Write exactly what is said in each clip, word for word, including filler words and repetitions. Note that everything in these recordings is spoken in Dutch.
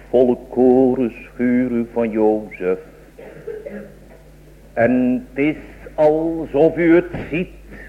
volle korenschuren van Jozef. En het is alsof u het ziet.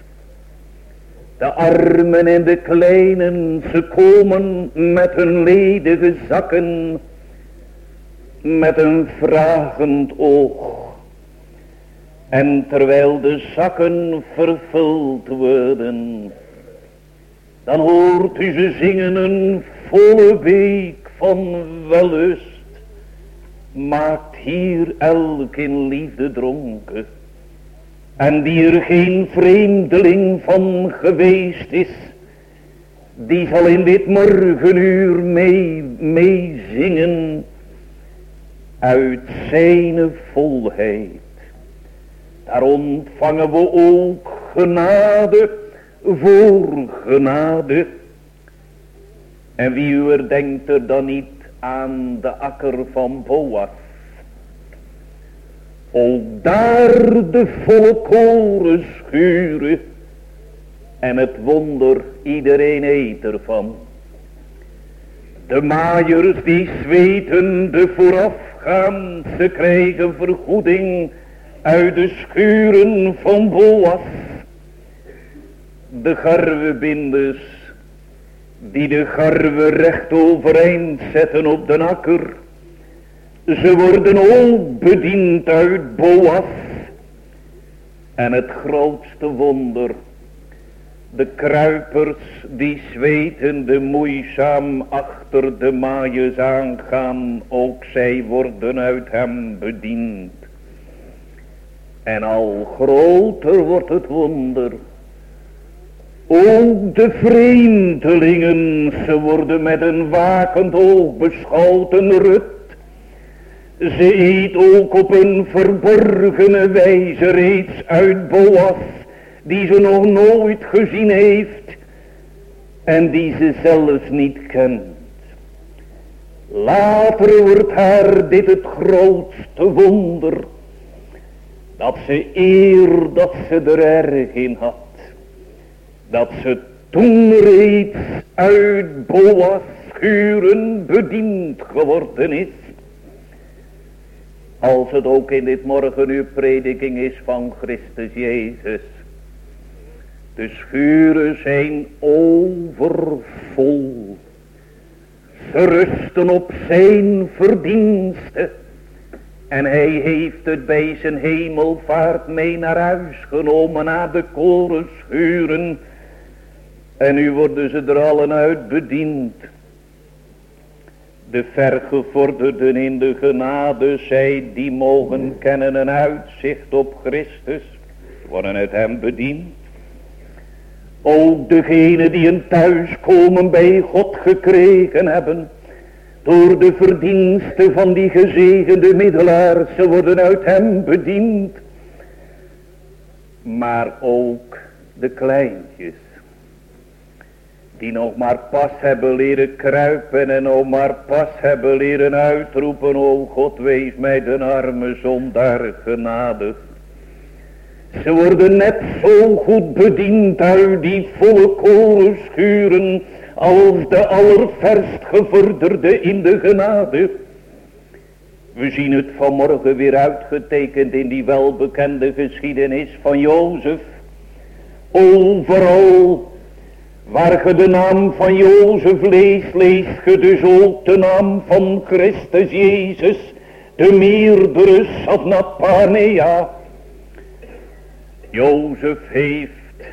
De armen en de kleinen, ze komen met hun ledige zakken, met een vragend oog. En terwijl de zakken vervuld worden, dan hoort u ze zingen een volle week van wellust. Maakt hier elk in liefde dronken. En die er geen vreemdeling van geweest is, die zal in dit morgenuur mee, mee zingen uit zijn volheid. Daar ontvangen we ook genade voor genade. En wie u er denkt er dan niet aan de akker van Boas. Ook daar de volle korenschuren. En het wonder, iedereen eet ervan. De maaiers die zweten de voorafgaan. Ze krijgen vergoeding uit de schuren van Boas. De garwebinders die de garwe recht overeind zetten op de akker. Ze worden ook bediend uit Boas. En het grootste wonder, de kruipers die zwetende moeizaam achter de maaiers aangaan, ook zij worden uit hem bediend. En al groter wordt het wonder. Ook de vreemdelingen, ze worden met een wakend oog beschoten rut. Ze eet ook op een verborgene wijze reeds uit Boas, die ze nog nooit gezien heeft en die ze zelfs niet kent. Later wordt haar dit het grootste wonder, dat ze eer dat ze er erg in had, dat ze toen reeds uit Boas schuren bediend geworden is. Als het ook in dit morgenuur prediking is van Christus Jezus. De schuren zijn overvol. Ze rusten op zijn verdiensten. En hij heeft het bij zijn hemelvaart mee naar huis genomen naar de korenschuren. En nu worden ze er allen uit bediend. De vergevorderden in de genade, zij die mogen kennen een uitzicht op Christus, worden uit hem bediend. Ook degenen die een thuiskomen bij God gekregen hebben, door de verdiensten van die gezegende middelaar, ze worden uit hem bediend. Maar ook de kleintjes, die nog maar pas hebben leren kruipen en nog maar pas hebben leren uitroepen, o God, wees mij de arme zondaar genadig. Ze worden net zo goed bediend uit die volle korenschuren als de allerverst gevorderde in de genade. We zien het vanmorgen weer uitgetekend in die welbekende geschiedenis van Jozef. Overal waar ge de naam van Jozef leest, leest ge dus ook de naam van Christus Jezus, de meerdere Satnapanea. Jozef heeft,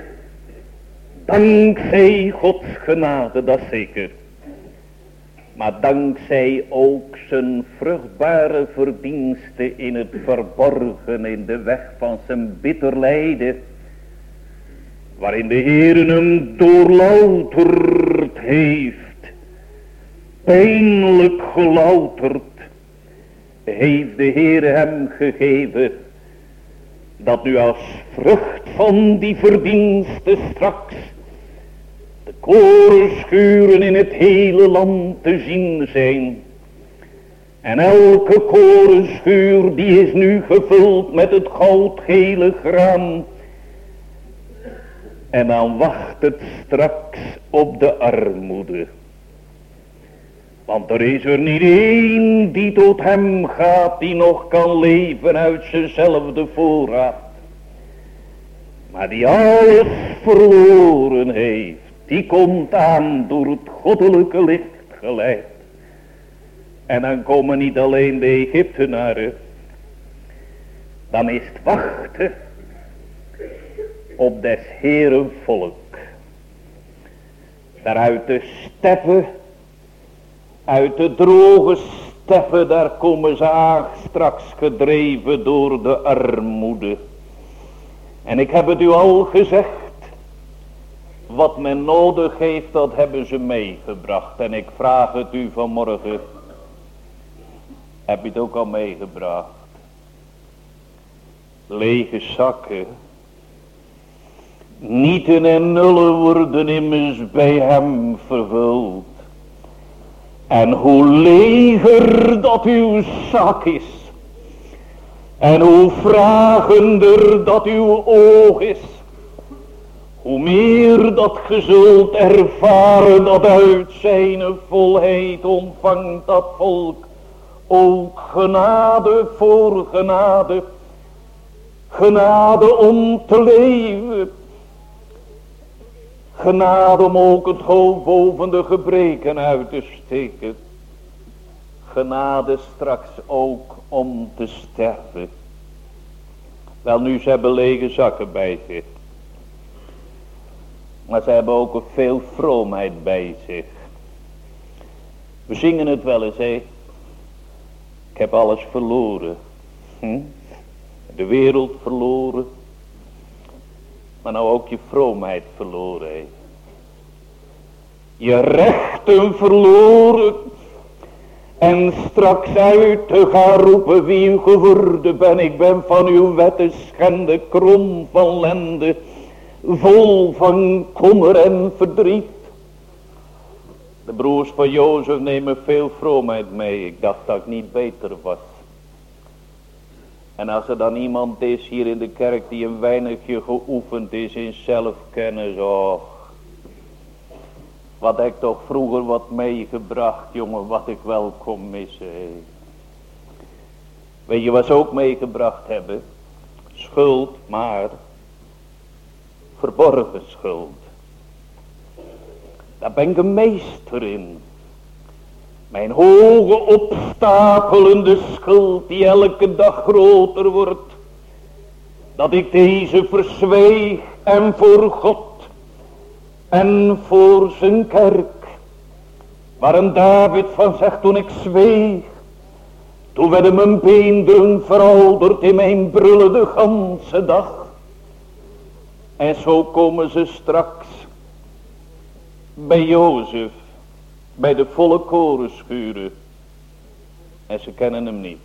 dankzij Gods genade, dat zeker, maar dankzij ook zijn vruchtbare verdiensten in het verborgen, in de weg van zijn bitter lijden, waarin de Heer hem doorlouterd heeft, pijnlijk gelouterd, heeft de Heer hem gegeven, dat nu als vrucht van die verdiensten straks de korenschuren in het hele land te zien zijn. En elke korenschuur die is nu gevuld met het goudgele graan. En dan wacht het straks op de armoede. Want er is er niet één die tot hem gaat, die nog kan leven uit zijnzelfde voorraad. Maar die alles verloren heeft, die komt aan door het goddelijke licht geleid. En dan komen niet alleen de Egyptenaren, dan is het wachten op des Heeren volk. Daar uit de steppen, uit de droge steppen, daar komen ze aan straks gedreven door de armoede. En ik heb het u al gezegd, wat men nodig heeft, dat hebben ze meegebracht. En ik vraag het u vanmorgen, heb je het ook al meegebracht? Lege zakken. Nieten en nullen worden immers bij hem vervuld. En hoe leger dat uw zak is, en hoe vragender dat uw oog is, hoe meer dat ge zult ervaren dat uit zijn volheid ontvangt dat volk ook genade voor genade. Genade om te leven. Genade om ook het hoofd boven de gebreken uit te steken. Genade straks ook om te sterven. Wel nu, ze hebben lege zakken bij zich. Maar ze hebben ook veel vroomheid bij zich. We zingen het wel eens, hé. Ik heb alles verloren. Hm? De wereld verloren. Maar nou ook je vroomheid verloren, hé. Je rechten verloren. En straks uit te gaan roepen wie u geworden ben. Ik ben van uw wetten schende, krom van lende. Vol van kommer en verdriet. De broers van Jozef nemen veel vroomheid mee. Ik dacht dat ik niet beter was. En als er dan iemand is hier in de kerk die een weinigje geoefend is in zelfkennis. Och, wat heb ik toch vroeger wat meegebracht, jongen, wat ik wel kon missen. He. Weet je wat ze ook meegebracht hebben? Schuld, maar verborgen schuld. Daar ben ik een meester in. Mijn hoge opstapelende schuld die elke dag groter wordt. Dat ik deze verzweeg en voor God en voor zijn kerk. Waar een David van zegt, toen ik zweeg, toen werden mijn beenderen verouderd in mijn brullen de ganse dag. En zo komen ze straks bij Jozef, bij de volle korenschuren. En ze kennen hem niet.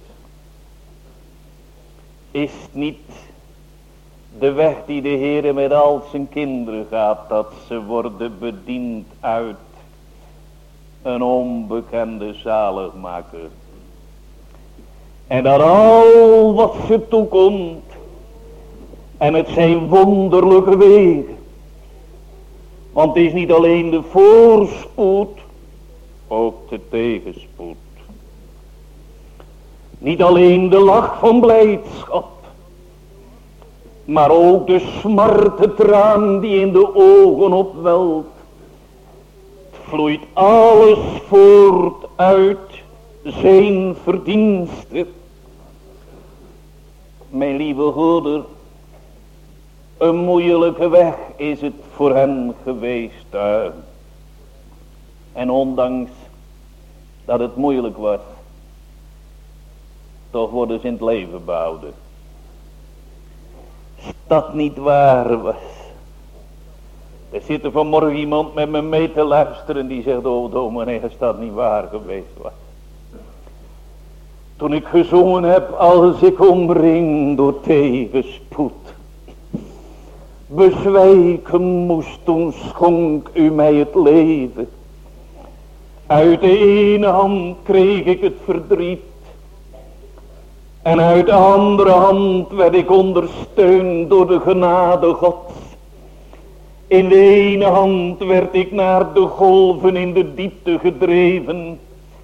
Is het niet de weg die de Heere met al zijn kinderen gaat, dat ze worden bediend uit een onbekende zaligmaker. En dat al wat ze toekomt, en het zijn wonderlijke wegen. Want het is niet alleen de voorspoed, ook de tegenspoed. Niet alleen de lach van blijdschap, maar ook de smartentraan die in de ogen opwelt. Het vloeit alles voort uit zijn verdiensten. Mijn lieve broeder, een moeilijke weg is het voor hen geweest. Uh. En ondanks dat het moeilijk was, toch worden ze in het leven behouden. Als dat niet waar was. Er zit er vanmorgen iemand met me mee te luisteren die zegt, oh dominee, als dat niet waar geweest was. Toen ik gezongen heb, als ik omring door tegenspoed. Bezwijken moest, toen schonk u mij het leven. Uit de ene hand kreeg ik het verdriet. En uit de andere hand werd ik ondersteund door de genade Gods. In de ene hand werd ik naar de golven in de diepte gedreven.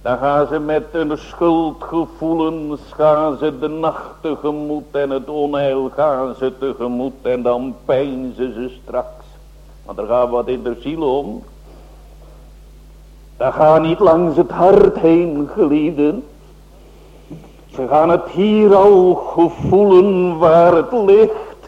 Dan gaan ze met hun schuldgevoelens, gaan ze de nacht tegemoet en het onheil gaan ze tegemoet en dan peinzen ze straks. Want er gaat wat in de ziel om. Dat gaat niet langs het hart heen gelieden. Ze gaan het hier al gevoelen waar het ligt.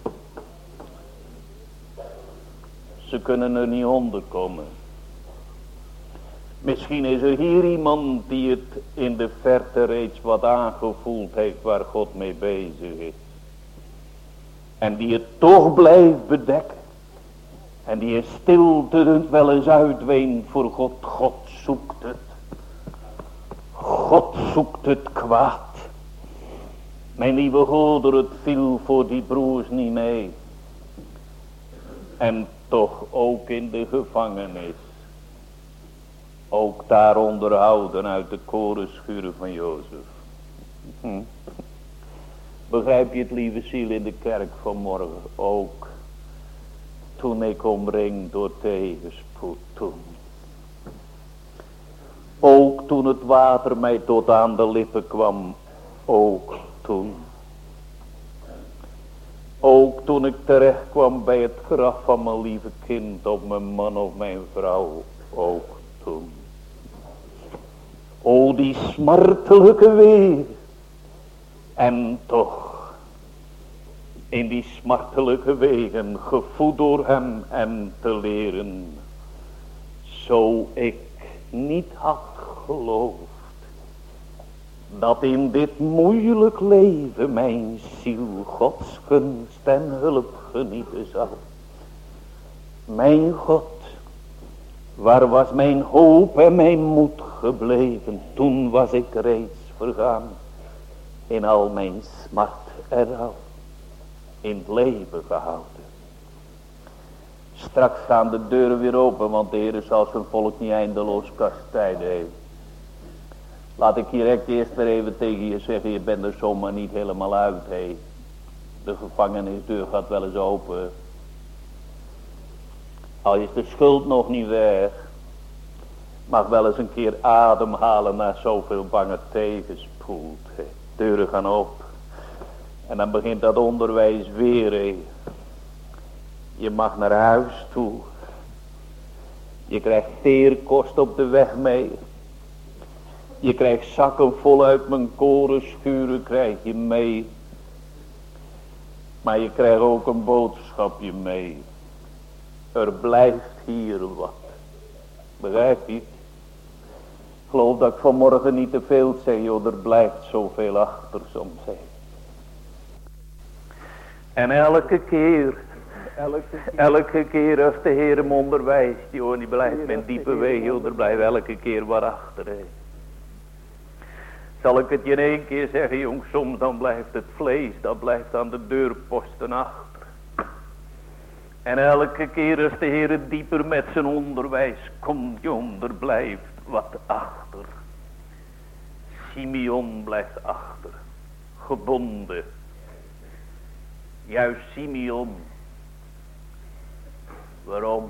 Ze kunnen er niet onder komen. Misschien is er hier iemand die het in de verte reeds wat aangevoeld heeft waar God mee bezig is. En die het toch blijft bedekken. En die in stilte het wel eens uitweent voor God. God zoekt het. God zoekt het kwaad. Mijn lieve goder, het viel voor die broers niet mee. En toch ook in de gevangenis. Ook daar onderhouden uit de korenschuren van Jozef. Hm. Begrijp je het, lieve ziel, in de kerk vanmorgen? Ook toen ik omringd door tegenspoed, toen. Ook toen het water mij tot aan de lippen kwam. Ook toen. Ook toen ik terecht kwam bij het graf van mijn lieve kind, of mijn man of mijn vrouw. Ook toen. O, die smartelijke weer. En toch, in die smartelijke wegen, gevoed door hem en te leren, zo ik niet had geloofd, dat in dit moeilijk leven mijn ziel Gods gunst en hulp genieten zal. Mijn God, waar was mijn hoop en mijn moed gebleven? Toen was ik reeds vergaan in al mijn smart en rouw, in het leven gehouden. Straks gaan de deuren weer open, want de Heer zal zijn volk niet eindeloos kastijden heeft. Laat ik direct eerst weer even tegen je zeggen, je bent er zomaar niet helemaal uit. He. De gevangenisdeur gaat wel eens open. Al is de schuld nog niet weg, mag wel eens een keer ademhalen na zoveel bange tegenspoed. He. Deuren gaan open. En dan begint dat onderwijs weer. He. Je mag naar huis toe. Je krijgt teerkost op de weg mee. Je krijgt zakken vol uit mijn korenschuren, krijg je mee. Maar je krijgt ook een boodschapje mee. Er blijft hier wat. Begrijp je? Ik geloof dat ik vanmorgen niet te veel zeg, joh, er blijft zoveel achter soms. Hè. En elke keer, elke keer, elke keer als de Heer hem onderwijst, joh, die blijft met diepe wegen, joh, er blijft elke keer wat achter. Hè. Zal ik het je in één keer zeggen, jong, soms dan blijft het vlees, dat blijft aan de deurposten achter. En elke keer als de Heer dieper met zijn onderwijs komt, jong, er blijft wat achter. Simeon blijft achter, gebonden. Juist Simeon. Waarom?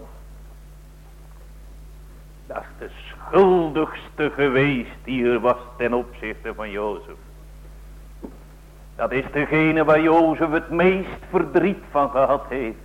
Dat is de schuldigste geweest die er was ten opzichte van Jozef. Dat is degene waar Jozef het meest verdriet van gehad heeft.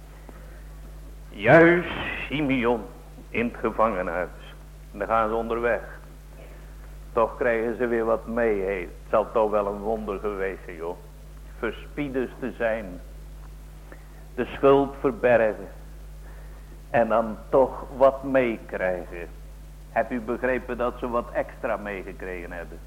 Juist Simeon in het gevangenhuis. En dan gaan ze onderweg. Toch krijgen ze weer wat mee. Hey. Het zal toch wel een wonder geweest zijn, joh. Verspieders te zijn. De schuld verbergen. En dan toch wat meekrijgen. Heb u begrepen dat ze wat extra meegekregen hebben?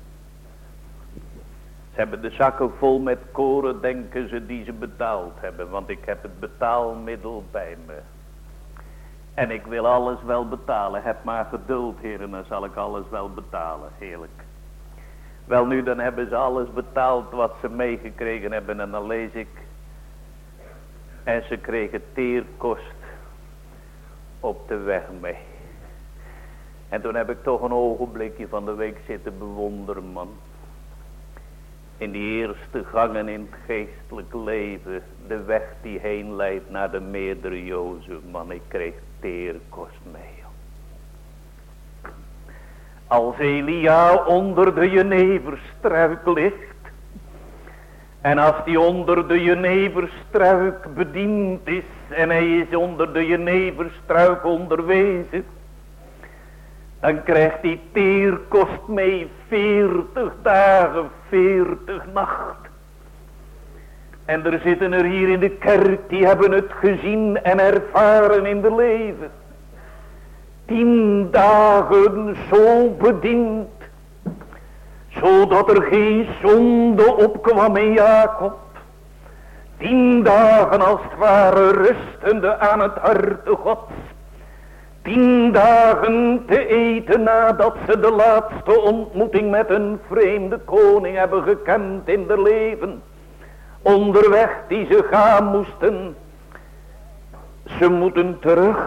Ze hebben de zakken vol met koren, denken ze, die ze betaald hebben. Want ik heb het betaalmiddel bij me. En ik wil alles wel betalen. Heb maar geduld, heren, dan zal ik alles wel betalen. Heerlijk. Wel nu, dan hebben ze alles betaald wat ze meegekregen hebben. En dan lees ik. En ze kregen teerkost op de weg mee. En toen heb ik toch een ogenblikje van de week zitten bewonderen, man. In die eerste gangen in het geestelijk leven. De weg die heen leidt naar de meerdere Jozef, man. Ik kreeg teerkost mee. Als Elia onder de jeneverstruik ligt. En als die onder de jeneverstruik bediend is. En hij is onder de jeneverstruik onderwezen. Dan krijgt die teerkost mee veertig dagen, veertig nacht. En er zitten er hier in de kerk, die hebben het gezien en ervaren in de leven. Tien dagen zo bediend, zodat er geen zonde opkwam in Jacob. Tien dagen als het ware rustende aan het harte Gods. Tien dagen te eten nadat ze de laatste ontmoeting met een vreemde koning hebben gekend in de leven. Onderweg die ze gaan moesten. Ze moeten terug.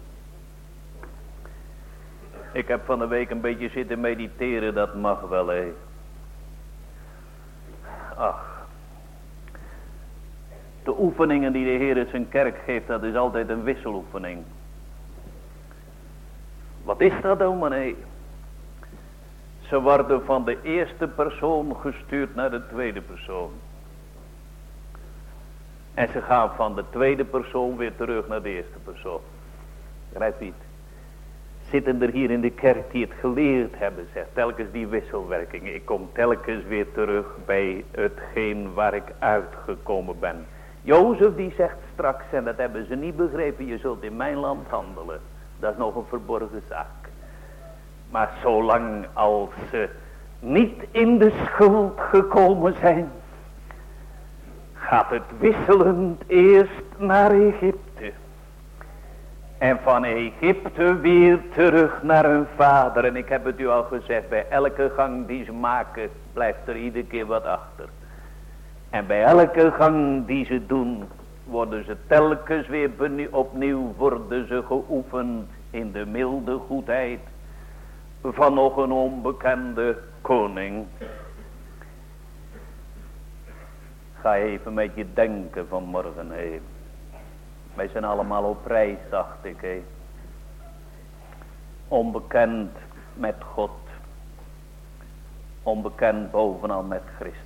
Ik heb van de week een beetje zitten mediteren, dat mag wel hé. Ach. De oefeningen die de Heer in zijn kerk geeft, dat is altijd een wisseloefening. Wat is dat dan, meneer? Ze worden van de eerste persoon gestuurd naar de tweede persoon. En ze gaan van de tweede persoon weer terug naar de eerste persoon. Begrijpt u het? Zitten er hier in de kerk die het geleerd hebben, zegt telkens die wisselwerking. Ik kom telkens weer terug bij hetgeen waar ik uitgekomen ben. Jozef die zegt straks, en dat hebben ze niet begrepen, je zult in mijn land handelen. Dat is nog een verborgen zaak. Maar zolang als ze niet in de schuld gekomen zijn, gaat het wisselend eerst naar Egypte. En van Egypte weer terug naar hun vader. En ik heb het u al gezegd, bij elke gang die ze maken, blijft er iedere keer wat achter. En bij elke gang die ze doen, worden ze telkens weer opnieuw worden ze geoefend in de milde goedheid van nog een onbekende koning. Ga even met je denken vanmorgen heen. Wij zijn allemaal op reis, dacht ik. Hé. Onbekend met God. Onbekend bovenal met Christus.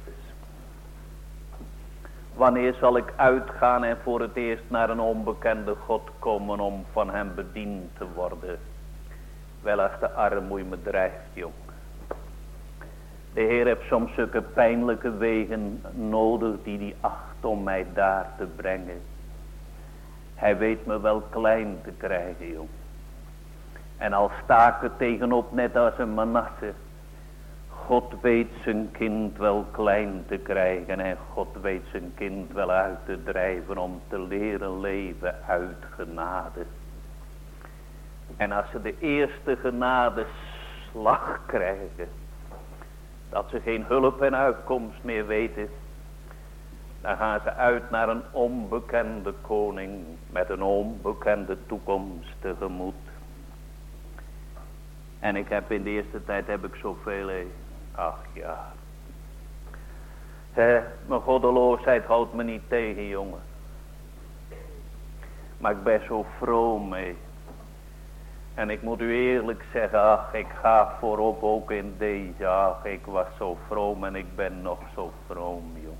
Wanneer zal ik uitgaan en voor het eerst naar een onbekende God komen om van hem bediend te worden? Wel, als de armoede me drijft, jong. De Heer heeft soms zulke pijnlijke wegen nodig die hij acht om mij daar te brengen. Hij weet me wel klein te krijgen, jong. En al sta ik er tegenop net als een Manasse. God weet zijn kind wel klein te krijgen. En God weet zijn kind wel uit te drijven om te leren leven uit genade. En als ze de eerste genade slag krijgen. Dat ze geen hulp en uitkomst meer weten. Dan gaan ze uit naar een onbekende koning. Met een onbekende toekomst tegemoet. En ik heb in de eerste tijd heb ik zoveel. He. Ach ja. He, mijn goddeloosheid houdt me niet tegen, jongen. Maar ik ben zo vroom mee. En ik moet u eerlijk zeggen, ach, ik ga voorop ook in deze. Ach, ik was zo vroom en ik ben nog zo vroom, jong.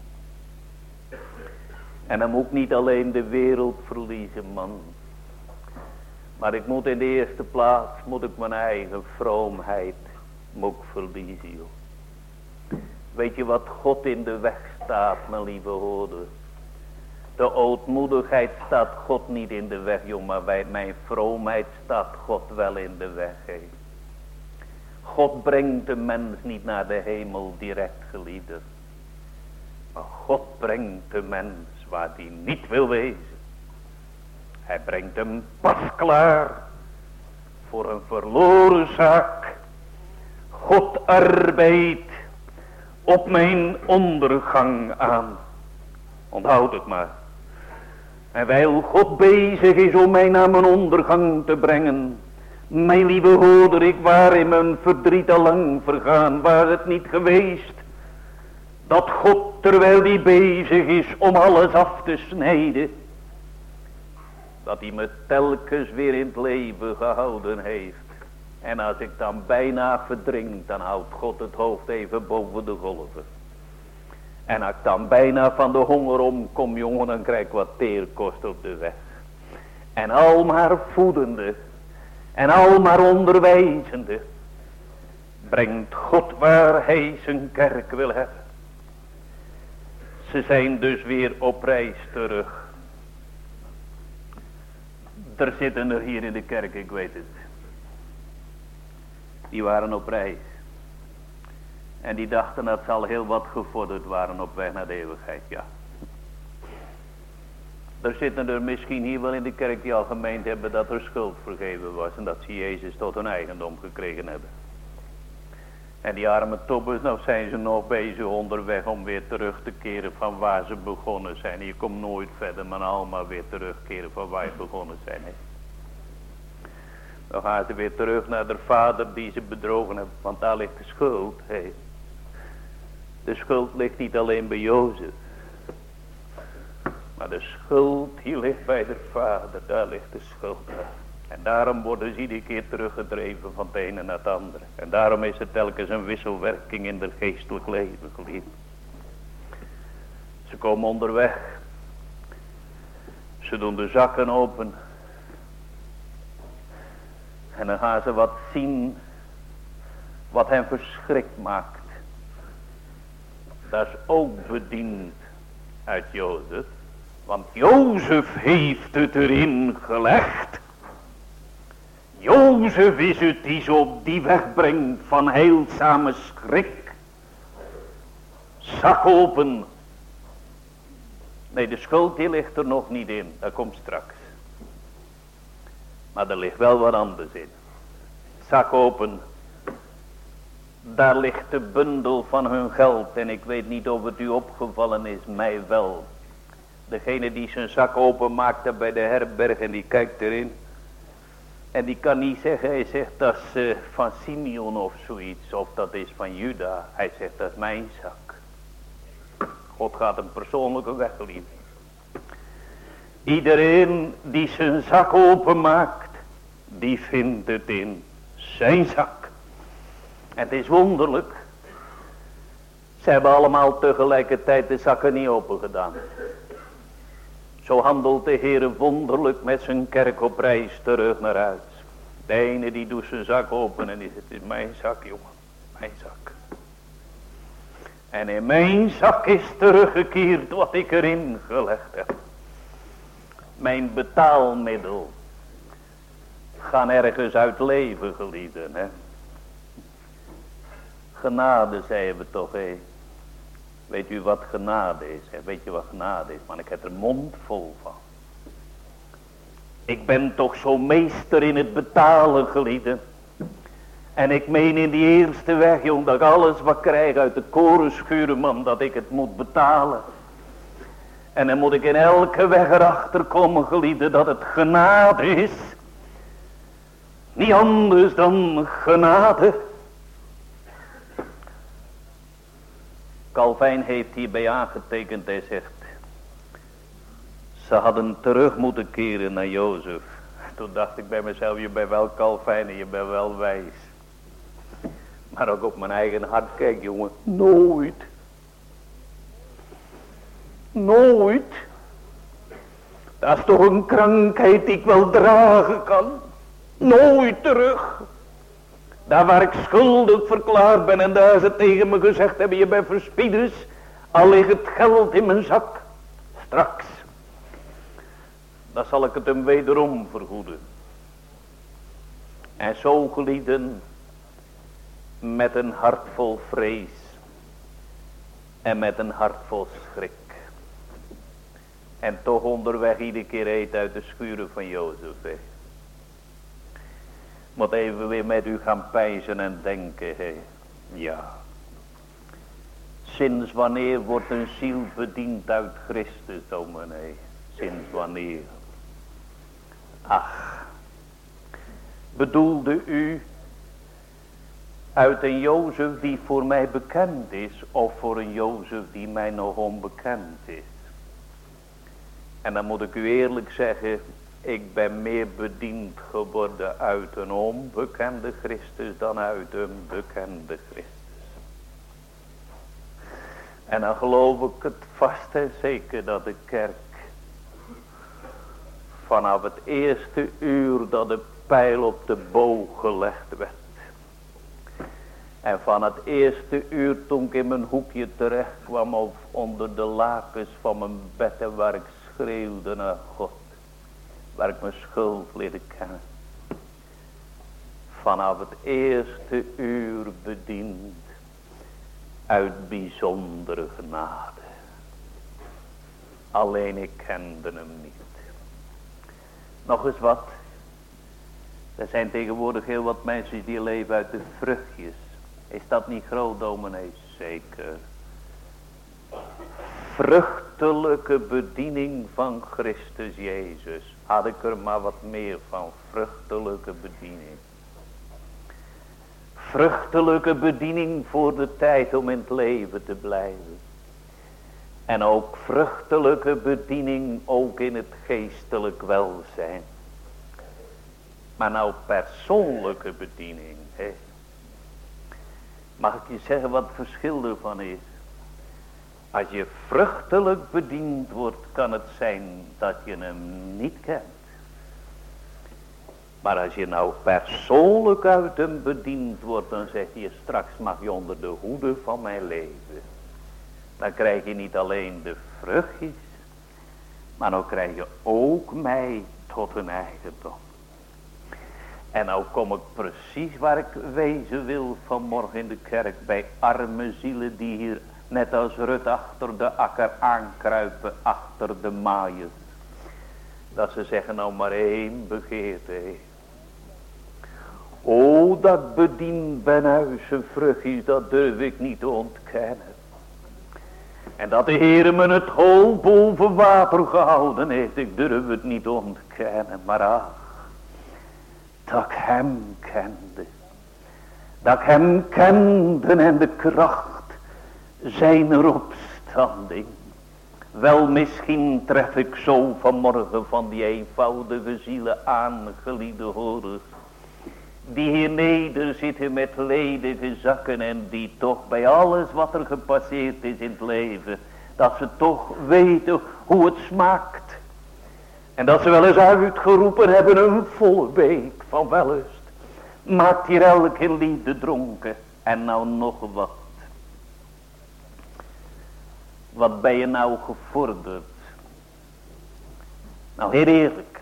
En dan moet ik niet alleen de wereld verliezen, man. Maar ik moet in de eerste plaats, moet ik mijn eigen vroomheid, moet ik verliezen, joh. Weet je wat God in de weg staat, mijn lieve hoorder? De ootmoedigheid staat God niet in de weg, jong, maar bij mijn vroomheid staat God wel in de weg, hé. God brengt de mens niet naar de hemel direct, geliefde. Maar God brengt de mens waar hij niet wil wezen. Hij brengt hem pas klaar voor een verloren zaak. God arbeidt op mijn ondergang aan. Onthoud het maar. En wijl God bezig is om mij naar mijn ondergang te brengen. Mijn lieve hoorder, ik waar in mijn verdriet al lang vergaan. Was het niet geweest dat God, terwijl hij bezig is om alles af te snijden, dat hij me telkens weer in het leven gehouden heeft. En als ik dan bijna verdrink, dan houdt God het hoofd even boven de golven. En als ik dan bijna van de honger omkom, jongen, dan krijg ik wat teerkost op de weg. En al maar voedende, en al maar onderwijzende, brengt God waar hij zijn kerk wil hebben. Ze zijn dus weer op reis terug. Er zitten er hier in de kerk, ik weet het. Die waren op reis. En die dachten dat ze al heel wat gevorderd waren op weg naar de eeuwigheid, ja. Er zitten er misschien hier wel in de kerk die al gemeend hebben dat er schuld vergeven was. En dat ze Jezus tot hun eigendom gekregen hebben. En die arme tobbers, nou zijn ze nog bezig onderweg om weer terug te keren van waar ze begonnen zijn. Je komt nooit verder, maar allemaal weer terugkeren van waar je begonnen zijn. Hè. Dan gaan ze weer terug naar de vader die ze bedrogen hebben, want daar ligt de schuld. Hè. De schuld ligt niet alleen bij Jozef. Maar de schuld die ligt bij de vader, daar ligt de schuld. En daarom worden ze iedere keer teruggedreven van het ene naar het andere. En daarom is het telkens een wisselwerking in het geestelijk leven, geliefd. Ze komen onderweg. Ze doen de zakken open. En dan gaan ze wat zien wat hen verschrikt maakt. Dat is ook bediend uit Jozef. Want Jozef heeft het erin gelegd. Jozef is het die ze op die weg brengt van heilzame schrik. Zak open. Nee, de schuld die ligt er nog niet in. Dat komt straks. Maar er ligt wel wat anders in. Zak open. Daar ligt de bundel van hun geld. En ik weet niet of het u opgevallen is, mij wel. Degene die zijn zak open maakt bij de herberg en die kijkt erin. En die kan niet zeggen, hij zegt dat is uh, van Simeon of zoiets. Of dat is van Juda. Hij zegt dat is mijn zak. God gaat een persoonlijke weg liefde. Iedereen die zijn zak open maakt, die vindt het in zijn zak. En het is wonderlijk. Ze hebben allemaal tegelijkertijd de zakken niet open gedaan. Zo handelt de Heer wonderlijk met zijn kerk op reis terug naar huis. De ene die doet zijn zak open en die zegt, het is mijn zak, jongen. Mijn zak. En in mijn zak is teruggekeerd wat ik erin gelegd heb. Mijn betaalmiddel. Gaan ergens uit leven, geliefden, hè. Genade, zeiden we toch, hè. Weet u wat genade is? Hè? Weet je wat genade is? Man, ik heb er mond vol van. Ik ben toch zo meester in het betalen, geliefden. En ik meen in die eerste weg, jong, dat ik alles wat krijg uit de korenschuren, man, dat ik het moet betalen. En dan moet ik in elke weg erachter komen, geliefden, dat het genade is. Niet anders dan genade. Calvijn heeft hierbij aangetekend, hij zegt, ze hadden terug moeten keren naar Jozef. Toen dacht ik bij mezelf, je bent wel Calvijn en je bent wel wijs. Maar ook op mijn eigen hart, kijk jongen, nooit. Nooit. Dat is toch een krankheid die ik wel dragen kan. Nooit terug. Daar waar ik schuldig verklaard ben en daar ze tegen me gezegd hebben, je bent verspieders, al ligt het geld in mijn zak. Straks. Dan zal ik het hem wederom vergoeden. En zo, geliefden, met een hart vol vrees en met een hart vol schrik. En toch onderweg iedere keer eet uit de schuren van Jozef. He. Moet even weer met u gaan pijzen en denken. He. Ja. Sinds wanneer wordt een ziel bediend uit Christus, o mijn hee. Sinds wanneer. Ach. Bedoelde u uit een Jozef die voor mij bekend is, of voor een Jozef die mij nog onbekend is? En dan moet ik u eerlijk zeggen, Ik ben meer bediend geworden uit een onbekende Christus dan uit een bekende Christus. En dan geloof ik het vast en zeker dat de kerk vanaf het eerste uur dat de pijl op de boog gelegd werd. En van het eerste uur toen ik in mijn hoekje terecht kwam of onder de lakens van mijn bed en waar ik schreeuwde naar God. Waar ik mijn schuld leerde kennen. Vanaf het eerste uur bediend. Uit bijzondere genade. Alleen ik kende hem niet. Nog eens wat. Er zijn tegenwoordig heel wat mensen die leven uit de vruchtjes. Is dat niet groot, dominee? Zeker. Vruchtelijke bediening van Christus Jezus. Had ik er maar wat meer van. Vruchtelijke bediening. Vruchtelijke bediening voor de tijd om in het leven te blijven. En ook vruchtelijke bediening ook in het geestelijk welzijn. Maar nou persoonlijke bediening. Hè? Mag ik je zeggen wat het verschil ervan is? Als je vruchtelijk bediend wordt, kan het zijn dat je hem niet kent. Maar als je nou persoonlijk uit hem bediend wordt, dan zeg je straks mag je onder de hoede van mijn leven. Dan krijg je niet alleen de vruchtjes, maar dan krijg je ook mij tot een eigendom. En nou kom ik precies waar ik wezen wil vanmorgen in de kerk, bij arme zielen die hier net als Rut achter de akker aankruipen, achter de maaiers. Dat ze zeggen nou maar één begeerte. Hé. O, dat bediend ben uit zijn vruchtjes, dat durf ik niet te ontkennen. En dat de Heere me het hol boven water gehouden heeft, ik durf het niet te ontkennen. Maar ach, dat ik hem kende. Dat ik hem kende en de kracht zijner opstanding. Wel misschien tref ik zo vanmorgen van die eenvoudige zielen aangeliede horens. Die hier neder zitten met ledige zakken en die toch bij alles wat er gepasseerd is in het leven. Dat ze toch weten hoe het smaakt. En dat ze wel eens uitgeroepen hebben een volle beek van wellust. Maakt hier elke liefde dronken. En nou nog wat. Wat ben je nou gevorderd? Nou heel eerlijk.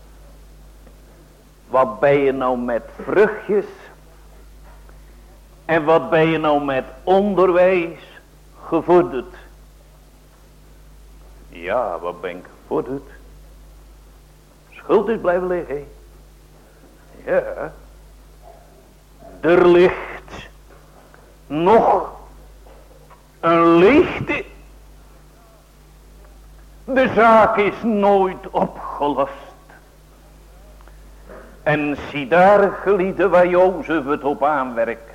Wat ben je nou met vruchtjes? En wat ben je nou met onderwijs gevorderd? Ja, wat ben ik gevorderd? Schuld is blijven liggen. Ja. Er ligt nog een lichte. De zaak is nooit opgelost. En zie daar gelieden waar Jozef het op aanwerkt.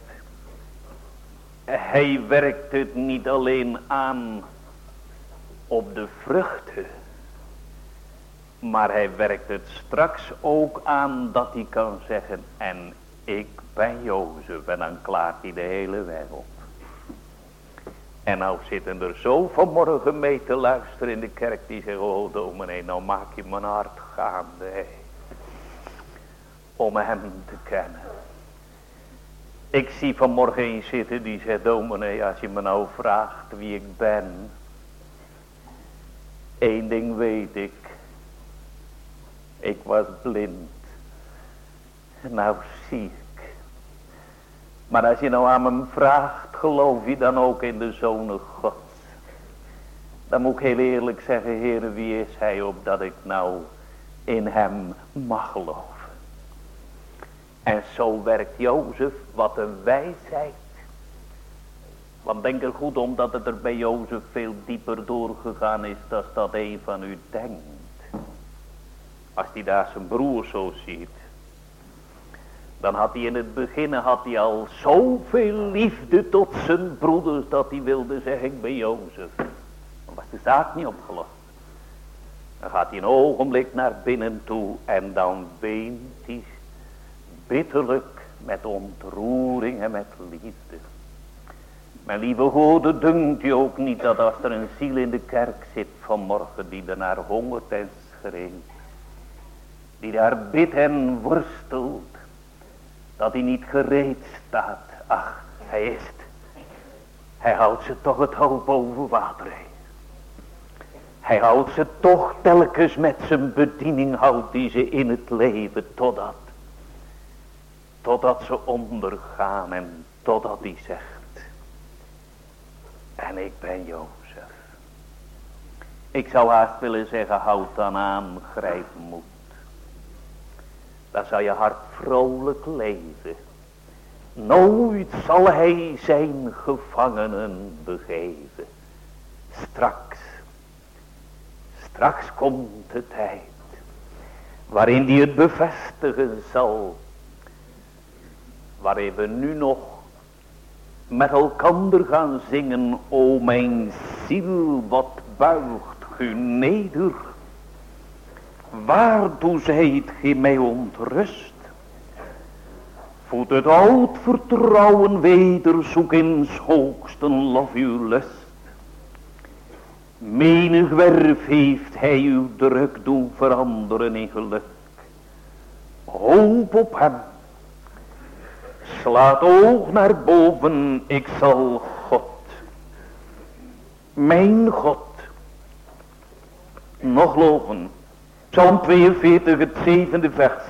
Hij werkt het niet alleen aan op de vruchten. Maar hij werkt het straks ook aan dat hij kan zeggen. En ik ben Jozef. En dan klaart hij de hele weg op. En nou zitten er zo vanmorgen mee te luisteren in de kerk. Die zeggen, oh dominee, nou maak je mijn hart gaande. Hey. Om hem te kennen. Ik zie vanmorgen een zitten die zegt, dominee, als je me nou vraagt wie ik ben. Eén ding weet ik. Ik was blind. Nou zie ik. Maar als je nou aan hem vraagt, geloof je dan ook in de Zoon Gods? Dan moet ik heel eerlijk zeggen, Heere, wie is hij opdat ik nou in hem mag geloven? En zo werkt Jozef, wat een wijsheid. Want denk er goed om dat het er bij Jozef veel dieper doorgegaan is dan dat een van u denkt. Als hij daar zijn broer zo ziet. Dan had hij in het begin had hij al zoveel liefde tot zijn broeders dat hij wilde zeggen, ik ben Jozef. Dan was de zaak niet opgelost. Dan gaat hij een ogenblik naar binnen toe en dan weent hij bitterlijk met ontroering en met liefde. Mijn lieve goden, dunkt u ook niet dat als er een ziel in de kerk zit vanmorgen die daarnaar hongert en schreeuwt, die daar bidt en worstelt, dat hij niet gereed staat. Ach, hij is het. Hij houdt ze toch het hoofd boven water heen. Hij houdt ze toch telkens met zijn bediening, houdt hij ze in het leven totdat, totdat ze ondergaan en totdat hij zegt, en ik ben Jozef. Ik zou haast willen zeggen, houd dan aan, grijp moed. Dan zal je hart vrolijk leven. Nooit zal hij zijn gevangenen begeven. Straks, straks komt de tijd waarin hij het bevestigen zal. Waarin we nu nog met elkander gaan zingen. O mijn ziel, wat buigt u neder. Waartoe zijt gij mij ontrust? Voed het oud vertrouwen weder, zoek in 's hoogsten lof uw lust. Menig werf heeft hij uw druk doen veranderen in geluk. Hoop op hem. Slaat oog naar boven, ik zal God, mijn God, nog loven. Psalm tweeënveertig, het zevende vers.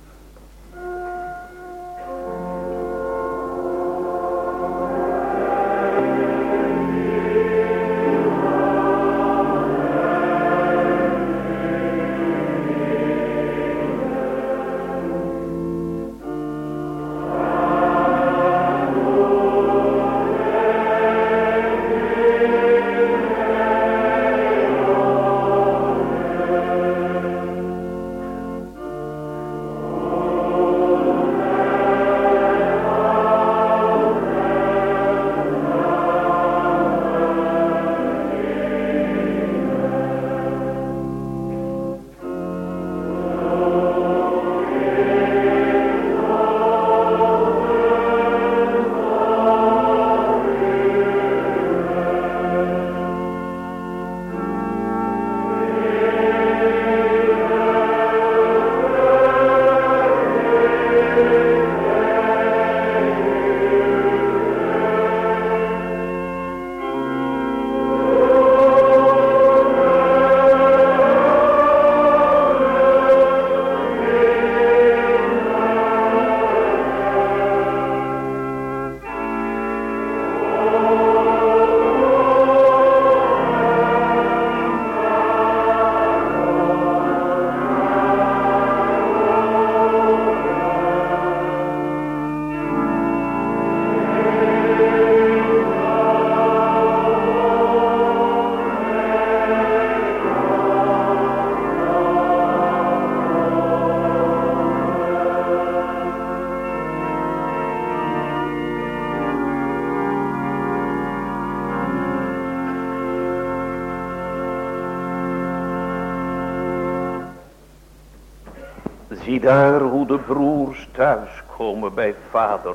Zie daar hoe de broers thuiskomen bij vader.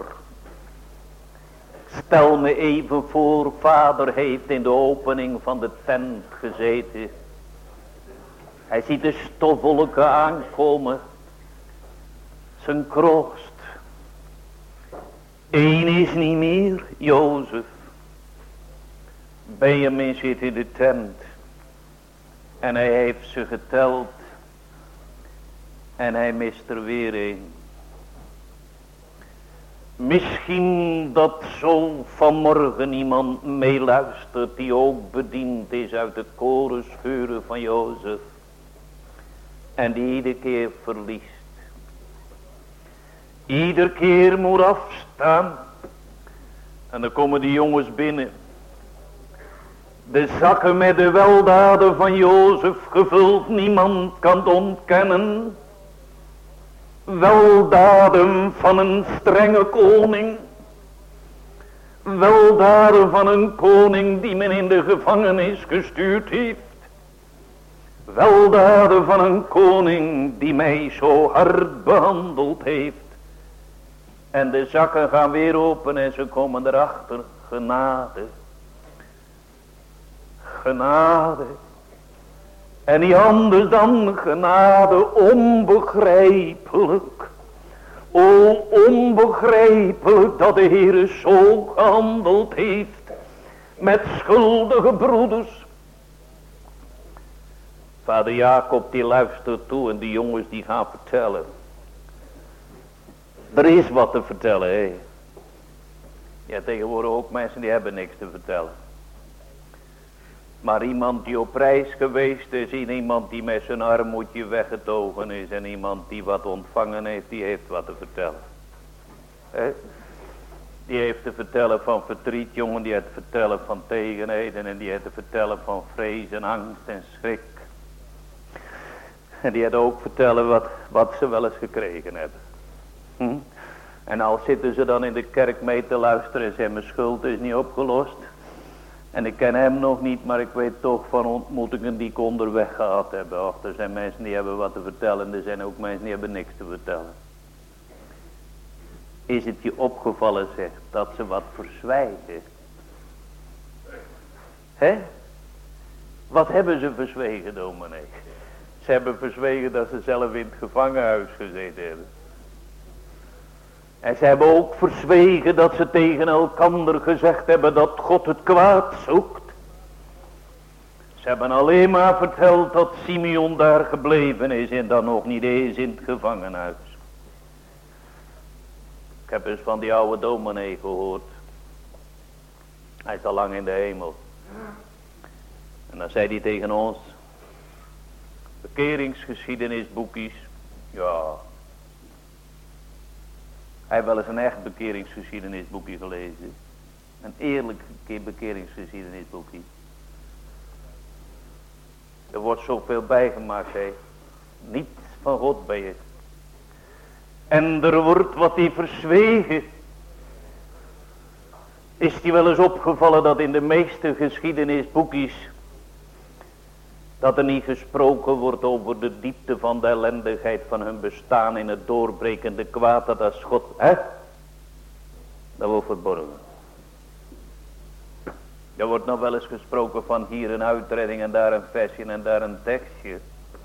Stel me even voor, vader heeft in de opening van de tent gezeten. Hij ziet de stofwolken aankomen. Zijn kroost. Eén is niet meer, Jozef. Benjamin zit in de tent. En hij heeft ze geteld. En hij mist er weer een. Misschien dat zo vanmorgen iemand meeluistert die ook bediend is uit het korenscheuren van Jozef. En die iedere keer verliest. Iedere keer moet afstaan. En dan komen die jongens binnen. De zakken met de weldaden van Jozef gevuld, niemand kan het ontkennen. Weldaden van een strenge koning. Weldaden van een koning die men in de gevangenis gestuurd heeft. weldaden van een koning die mij zo hard behandeld heeft. En de zakken gaan weer open en ze komen erachter. Genade. Genade. En niet anders dan genade, onbegrijpelijk. O, onbegrijpelijk dat de Heer zo gehandeld heeft met schuldige broeders. Vader Jacob die luistert toe en die jongens die gaan vertellen. Er is wat te vertellen, hé. Ja, tegenwoordig ook mensen die hebben niks te vertellen. Maar iemand die op reis geweest is, en iemand die met zijn armoedje weggetogen is, en iemand die wat ontvangen heeft, die heeft wat te vertellen. He? Die heeft te vertellen van verdriet, jongen, die heeft te vertellen van tegenheden, en die heeft te vertellen van vrees en angst en schrik. En die heeft ook vertellen wat, wat ze wel eens gekregen hebben. Hm? En al zitten ze dan in de kerk mee te luisteren en zeggen, mijn schuld is niet opgelost. En ik ken hem nog niet, maar ik weet toch van ontmoetingen die ik onderweg gehad heb. Och, er zijn mensen die hebben wat te vertellen, er zijn ook mensen die hebben niks te vertellen. Is het je opgevallen, zeg, dat ze wat verzwijgen? Hè? Wat hebben ze verzwegen, dominee? Ze hebben verzwegen dat ze zelf in het gevangenhuis gezeten hebben. En ze hebben ook verzwegen dat ze tegen elkander gezegd hebben dat God het kwaad zoekt. Ze hebben alleen maar verteld dat Simeon daar gebleven is en dan nog niet eens in het gevangenhuis. Ik heb eens van die oude dominee gehoord. Hij is al lang in de hemel. En dan zei hij tegen ons, bekeringsgeschiedenisboekjes, ja. Hij heeft wel eens een echt bekeringsgeschiedenisboekje gelezen. Een eerlijk bekeringsgeschiedenisboekje. Er wordt zoveel bijgemaakt, hè. Niets van God bij je. En er wordt wat die verzwegen. Is die wel eens opgevallen dat in de meeste geschiedenisboekjes dat er niet gesproken wordt over de diepte van de ellendigheid van hun bestaan in het doorbrekende kwaad dat als God, hè? Dat wordt verborgen. Er wordt nog wel eens gesproken van hier een uitredding en daar een versje en daar een tekstje.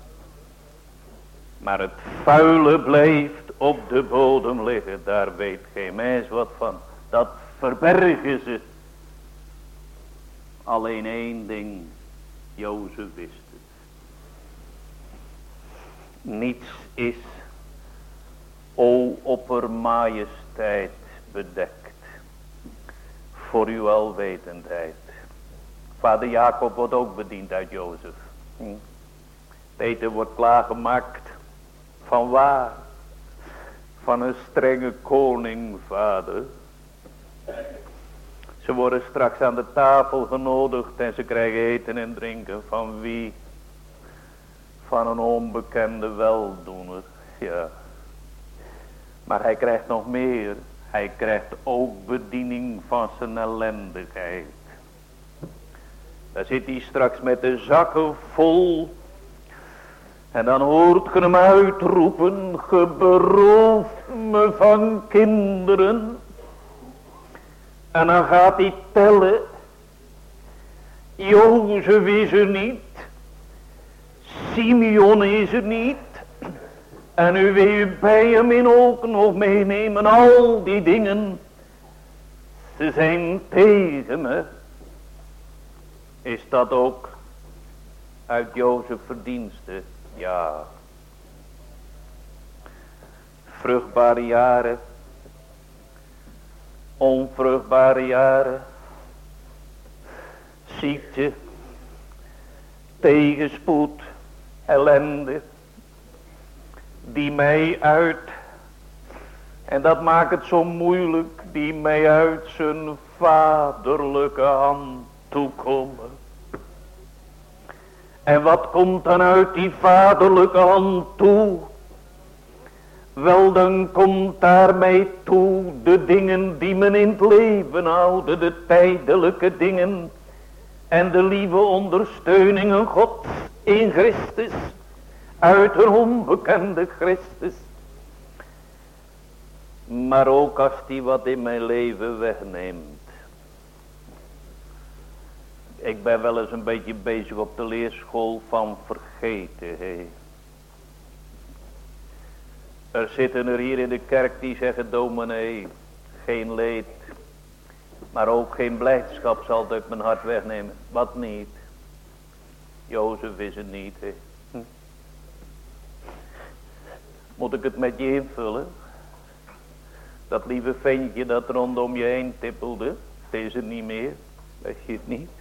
Maar het vuile blijft op de bodem liggen, daar weet geen mens wat van. Dat verbergen ze. Alleen één ding, Jozef wist het. Niets is, o oppermajesteit, bedekt voor uw alwetendheid. Vader Jacob wordt ook bediend uit Jozef. Hm. Het eten wordt klaargemaakt. Van waar? Van een strenge koning, vader. Ze worden straks aan de tafel genodigd en ze krijgen eten en drinken. Van wie? Van een onbekende weldoener. Ja. Maar hij krijgt nog meer. Hij krijgt ook bediening van zijn ellendigheid. Daar zit hij straks met de zakken vol. En dan hoort ge hem uitroepen. Ge berooft me van kinderen. En dan gaat hij tellen. Jozef is er niet. Simeon is er niet. En u wil bij hem in ook nog meenemen. Al die dingen. Ze zijn tegen me. Is dat ook uit Jozef verdienste? Ja. Vruchtbare jaren. Onvruchtbare jaren. Ziekte. Tegenspoed. Ellende. Die mij uit. En dat maakt het zo moeilijk. Die mij uit zijn vaderlijke hand toekomen. En wat komt dan uit die vaderlijke hand toe? Wel, dan komt daarmee toe de dingen die men in het leven houden, de tijdelijke dingen. en de lieve ondersteuningen God in Christus, uit een onbekende Christus. Maar ook als die wat in mijn leven wegneemt. Ik ben wel eens een beetje bezig op de leerschool van vergeten. He. Er zitten er hier in de kerk die zeggen, dominee, geen leed, maar ook geen blijdschap zal het uit mijn hart wegnemen. Wat niet? Jozef is het niet. He. Hm. Moet ik het met je invullen? Dat lieve ventje dat rondom je heen tippelde, het is het niet meer, weet je het niet?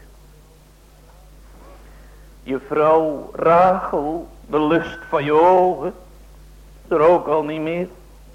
Je vrouw Rachel, de lust van je ogen, er ook al niet meer.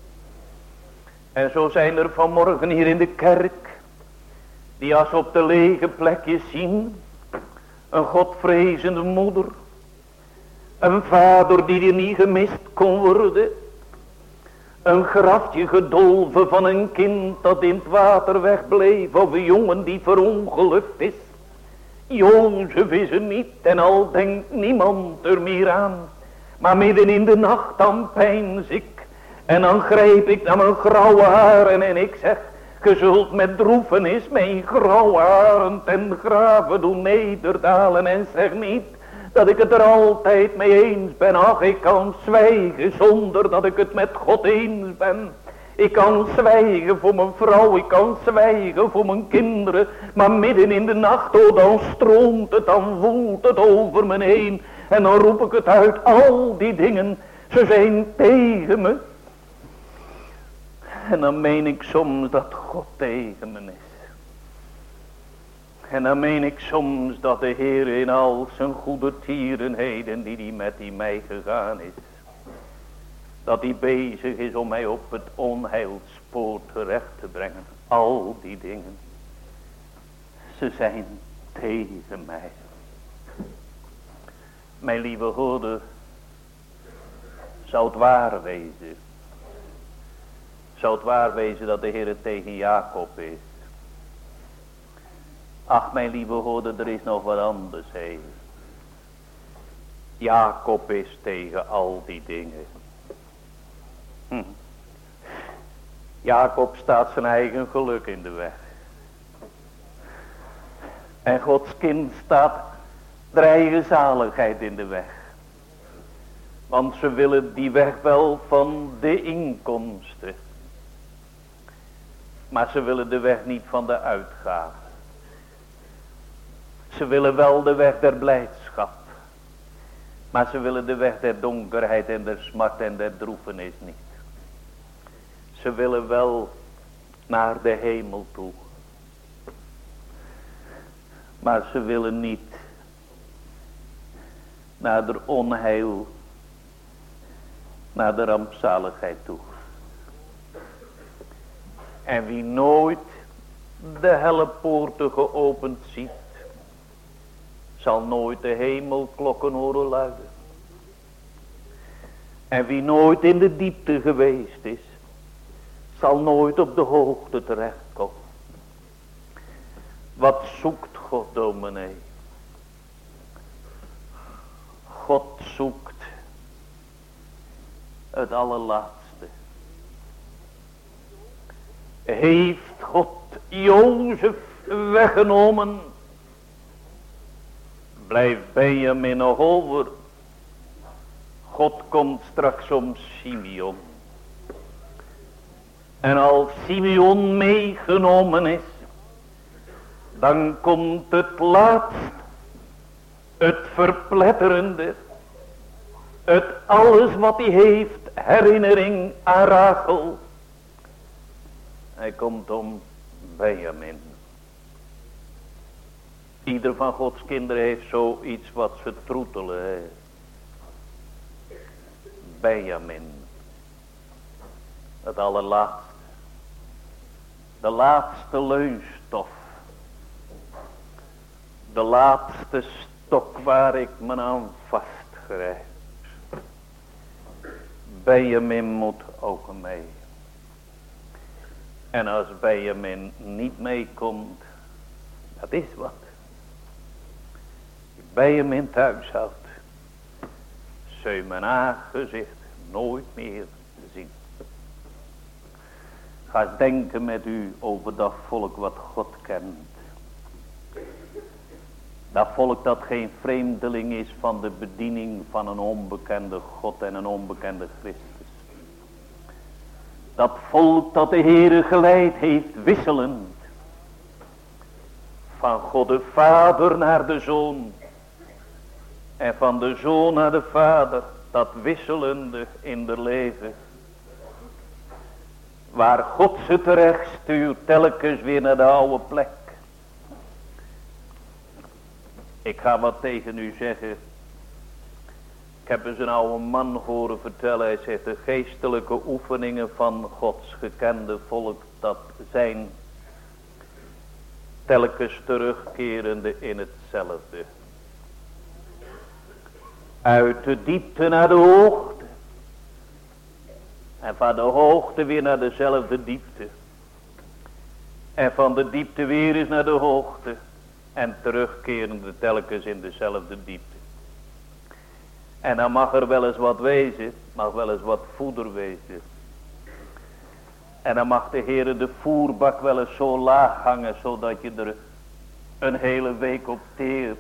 En zo zijn er vanmorgen hier in de kerk, die als op de lege plekjes zien, een godvrezende moeder, een vader die er niet gemist kon worden, een grafje gedolven van een kind dat in het water wegbleef, of een jongen die verongelukt is. Jozef is er niet en al denkt niemand er meer aan. Maar midden in de nacht dan peins ik. En dan grijp ik naar mijn grauwe haren en ik zeg, ge zult met droefenis mijn grauwe haren ten grave doen nederdalen. En zeg niet dat ik het er altijd mee eens ben. Ach, ik kan zwijgen zonder dat ik het met God eens ben. Ik kan zwijgen voor mijn vrouw, ik kan zwijgen voor mijn kinderen. Maar midden in de nacht, oh, dan stroomt het, dan woelt het over me heen. En dan roep ik het uit, al die dingen, ze zijn tegen me. En dan meen ik soms dat God tegen me is. En dan meen ik soms dat de Heer in al zijn goede tierenheden die hij met die mij gegaan is, dat hij bezig is om mij op het onheilspoor terecht te brengen. Al die dingen, ze zijn tegen mij. Mijn lieve hoorder, zou het waar wezen, zou het waar wezen dat de Heer tegen Jacob is. Ach, mijn lieve hoorder, er is nog wat anders heen. Jacob is tegen al die dingen. Hm. Jacob staat zijn eigen geluk in de weg. En Gods kind staat de eigen zaligheid in de weg. Want ze willen die weg wel van de inkomsten. Maar ze willen de weg niet van de uitgaven. Ze willen wel de weg der blijdschap. Maar ze willen de weg der donkerheid en der smart en der droefenis niet. Ze willen wel naar de hemel toe. Maar ze willen niet naar de onheil, naar de rampzaligheid toe. En wie nooit de hellepoorten geopend ziet, zal nooit de hemelklokken horen luiden. En wie nooit in de diepte geweest is, zal nooit op de hoogte terechtkomen. Wat zoekt God, dominee? God zoekt het allerlaatste. Heeft God Jozef weggenomen, blijft Benjamin nog over. God komt straks om Simeon. En als Simeon meegenomen is, dan komt het laatst, het verpletterende, het alles wat hij heeft, herinnering aan Rachel. Hij komt om Benjamin. Ieder van Gods kinderen heeft zoiets wat ze troetelen. He. Benjamin. Het allerlaatste. De laatste leunstof. De laatste stok waar ik me aan vastgrijp. Benjamin moet ook mee. En als Benjamin niet meekomt, dat is wat. bij hem in het huishoud, zul je mijn aangezicht nooit meer zien. Ga eens denken met u over dat volk wat God kent. Dat volk dat geen vreemdeling is van de bediening van een onbekende God en een onbekende Christus. Dat volk dat de Heere geleid heeft wisselend. Van God de Vader naar de Zoon. En van de Zoon naar de Vader. Dat wisselende in de leven. Waar God ze terecht stuurt, telkens weer naar de oude plek. Ik ga wat tegen u zeggen. Ik heb eens een oude man horen vertellen. Hij zegt, de geestelijke oefeningen van Gods gekende volk, dat zijn telkens terugkerende in hetzelfde. Uit de diepte naar de hoogte. En van de hoogte weer naar dezelfde diepte. En van de diepte weer eens naar de hoogte. En terugkerende telkens in dezelfde diepte. En dan mag er wel eens wat wezen. Mag wel eens wat voeder wezen. En dan mag de Heere de voerbak wel eens zo laag hangen. Zodat je er een hele week op teert.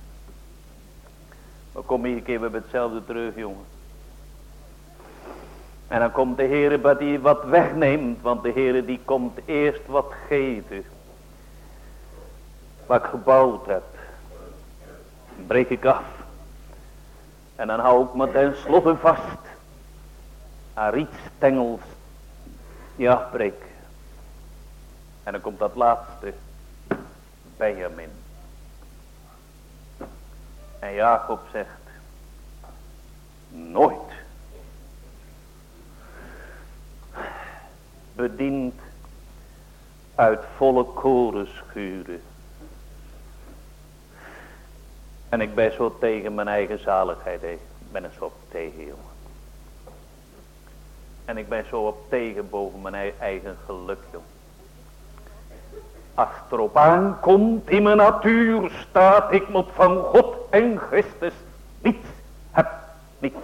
Maar kom hier een keer weer bij hetzelfde terug, jongen. En dan komt de Heere wat die wat wegneemt. Want de Heere die komt eerst wat geven. Wat ik gebouwd heb. Dan breek ik af. En dan hou ik me ten slotte vast. Aan rietstengels. Die afbreek. En dan komt dat laatste. Benjamin. En Jacob zegt. Nooit. Bediend uit volle korenschuren. En ik ben zo tegen mijn eigen zaligheid. Ik ben er zo op tegen, jongen. En ik ben zo op tegen boven mijn eigen geluk, jongen. Als het erop aankomt in mijn natuur staat, ik moet van God en Christus niets hebben, niets.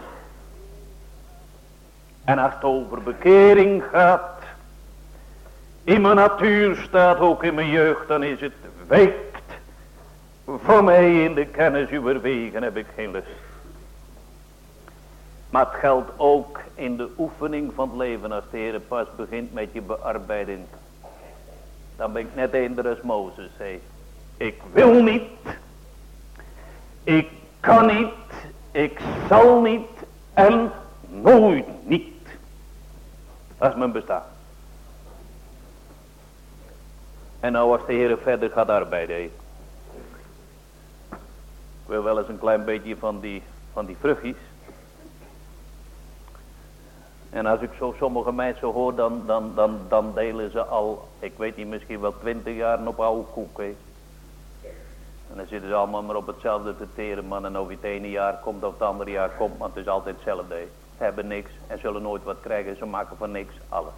En als het over bekering gaat, in mijn natuur staat, ook in mijn jeugd, dan is het wijkt. Voor mij in de kennis uw wegen heb ik geen lust. Maar het geldt ook in de oefening van het leven. Als de Heer pas begint met je bearbeiding. Dan ben ik net eender als Mozes zei. Ik wil niet. Ik kan niet. Ik zal niet. En nooit niet. Dat is mijn bestaan. En nou als de Heer verder gaat arbeiden. Ik wil wel eens een klein beetje van die, van die vruchtjes. En als ik zo sommige mensen hoor, dan, dan, dan, dan delen ze al, ik weet niet, misschien wel twintig jaar op oude koek. He. En dan zitten ze allemaal maar op hetzelfde te teren, man. En of het ene jaar komt of het andere jaar komt, want het is altijd hetzelfde. He. Ze hebben niks en zullen nooit wat krijgen, ze maken van niks alles.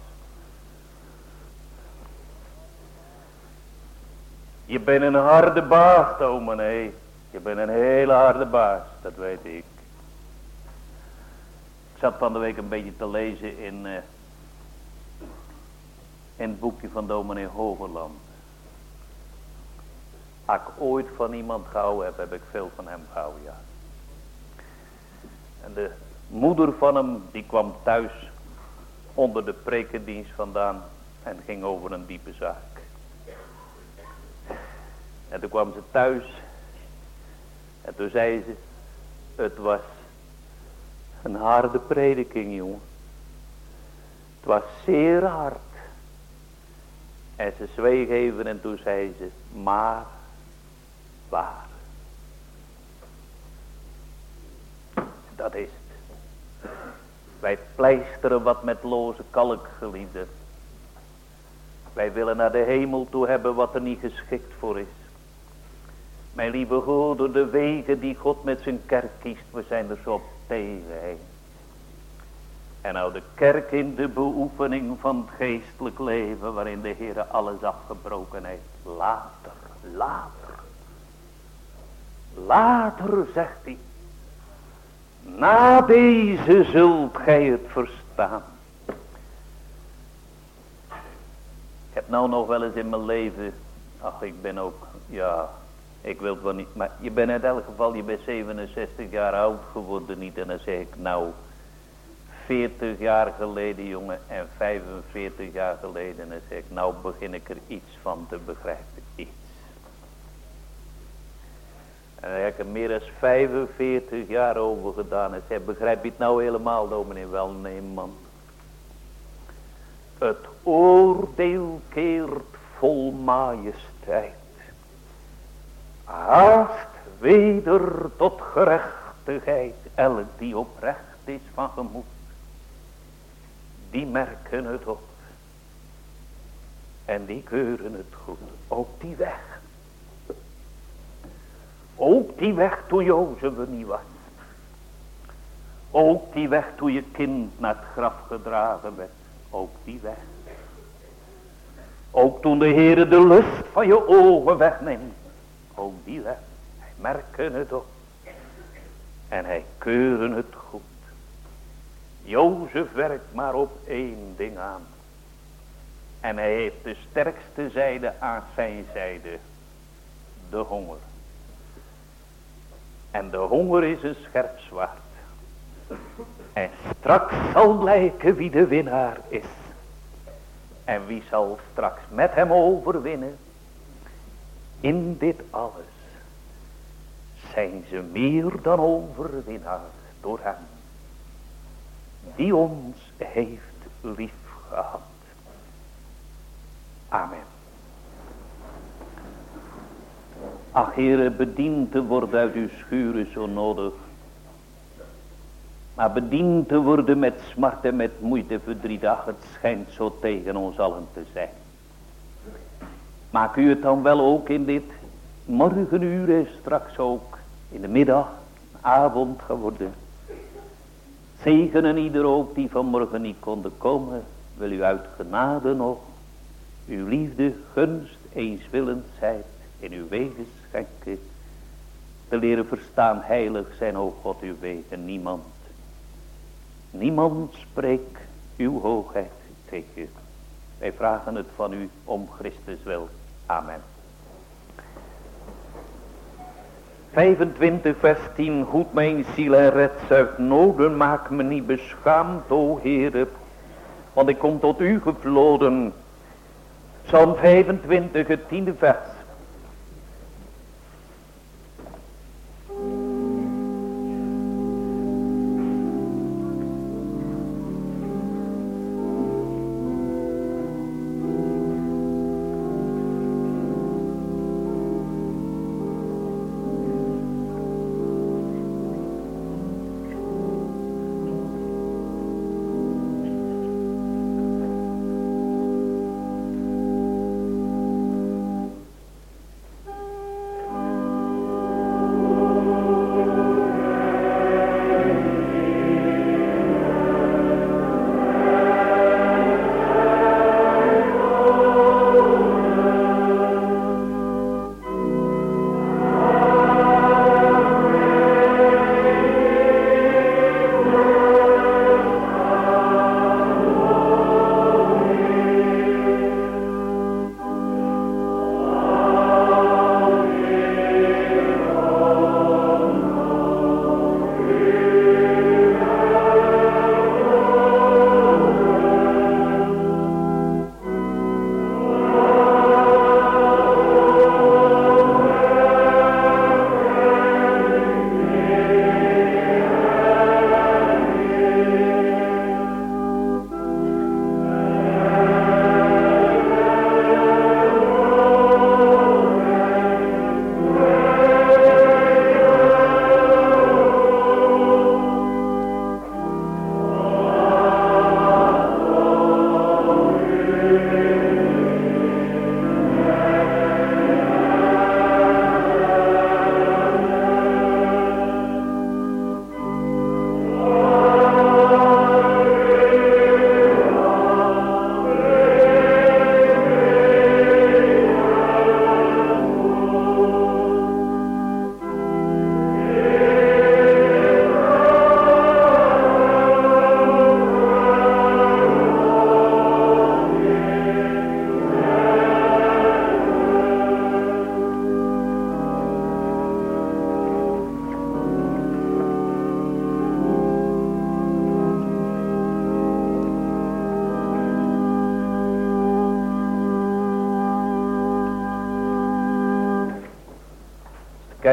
Je bent een harde baas, dominee. Je bent een hele harde baas, dat weet ik. Ik zat van de week een beetje te lezen in, uh, in het boekje van dominee Hogeland. Als ik ooit van iemand gehouden heb, heb ik veel van hem gehouden, ja. En de moeder van hem, die kwam thuis onder de prekendienst vandaan en ging over een diepe zaak. En toen kwam ze thuis en toen zei ze, het was een harde prediking, jongen. Het was zeer hard. En ze zweeg even en toen zei ze, maar waar. Dat is het. Wij pleisteren wat met loze kalk, geliefden. Wij willen naar de hemel toe hebben wat er niet geschikt voor is. Mijn lieve goede, de wegen die God met zijn kerk kiest, we zijn er zo op tegen. En nou de kerk in de beoefening van het geestelijk leven, waarin de Heer alles afgebroken heeft. Later, later, later zegt hij, na deze zult gij het verstaan. Ik heb nou nog wel eens in mijn leven, ach ik ben ook, ja, ik wil het wel niet, maar je bent in elk geval, je bent zevenenzestig jaar oud geworden niet. En dan zeg ik nou, veertig jaar geleden jongen en vijfenveertig jaar geleden. En dan zeg ik nou begin ik er iets van te begrijpen, iets. En dan heb ik er meer dan vijfenveertig jaar over gedaan. En zeg, begrijp je het nou helemaal, dominee? Wel, nee man. Het oordeel keert vol majesteit. Haast weder tot gerechtigheid. Elk die oprecht is van gemoed. Die merken het op. En die keuren het goed. Ook die weg. Ook die weg toen Jozef er niet was. Ook die weg toen je kind naar het graf gedragen werd. Ook die weg. Ook toen de Heere de lust van je ogen wegneemt. Ook die weg. Hij merken het op. En hij keuren het goed. Jozef werkt maar op één ding aan. En hij heeft de sterkste zijde aan zijn zijde. De honger. En de honger is een scherp zwaard. En straks zal blijken wie de winnaar is. En wie zal straks met hem overwinnen. In dit alles zijn ze meer dan overwinnaars door hem. Die ons heeft lief gehad. Amen. Ach Heere, bediend te worden uit uw schuren zo nodig. Maar bediend te worden met smart en met moeite verdriet. Ach, het schijnt zo tegen ons allen te zijn. Maak u het dan wel ook in dit morgenuur en straks ook in de middag, avond geworden. Zegenen ieder ook die vanmorgen niet konden komen. Wil u uit genade nog uw liefde, gunst, eenswillendheid in uw wegen schenken. Te leren verstaan heilig zijn, o God, uw wegen. Niemand, niemand spreekt uw hoogheid tegen u. Wij vragen het van u om Christus wil. Amen. vijfentwintig vers tien. Goed mijn ziel en red uit noden. Maak me niet beschaamd, o Heere. Want ik kom tot u gevloden. Psalm vijfentwintig, het tiende vers.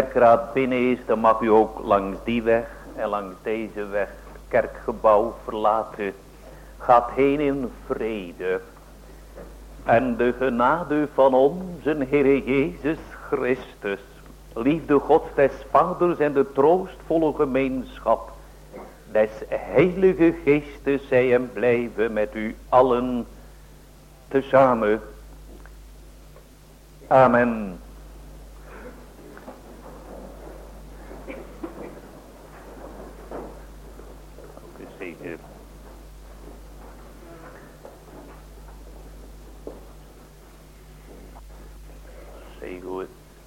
kerkraad binnen is, dan mag u ook langs die weg en langs deze weg het kerkgebouw verlaten. Gaat heen in vrede. En de genade van onze Heere Jezus Christus, liefde Gods des Vaders en de troostvolle gemeenschap des Heilige Geestes zij en blijven met u allen tezamen. Amen. Gezegend. Zeg goed.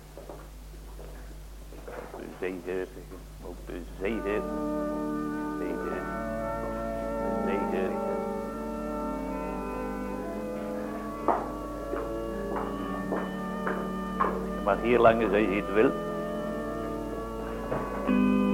Bezegen, ook bezegen, bezegen, bezegen. Je mag hier langer als je het wilt.